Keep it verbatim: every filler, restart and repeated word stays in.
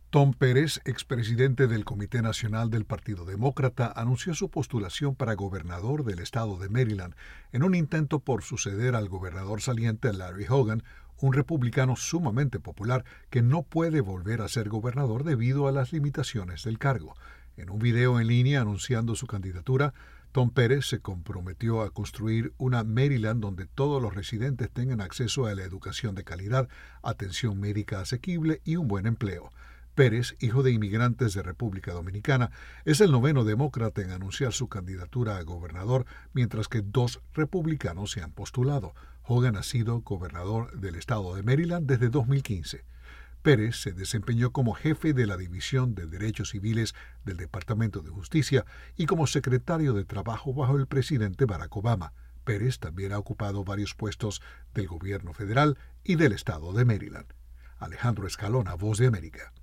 Tom Pérez, expresidente del Comité Nacional del Partido Demócrata, anunció su postulación para gobernador del estado de Maryland en un intento por suceder al gobernador saliente Larry Hogan, un republicano sumamente popular que no puede volver a ser gobernador debido a las limitaciones del cargo. En un video en línea anunciando su candidatura, Tom Pérez se comprometió a construir una Maryland donde todos los residentes tengan acceso a la educación de calidad, atención médica asequible y un buen empleo. Pérez, hijo de inmigrantes de República Dominicana, es el noveno demócrata en anunciar su candidatura a gobernador, mientras que dos republicanos se han postulado. Hogan ha sido gobernador del estado de Maryland desde dos mil quince. Pérez se desempeñó como jefe de la División de Derechos Civiles del Departamento de Justicia y como secretario de Trabajo bajo el presidente Barack Obama. Pérez también ha ocupado varios puestos del gobierno federal y del estado de Maryland. Alejandro Escalona, Voz de América.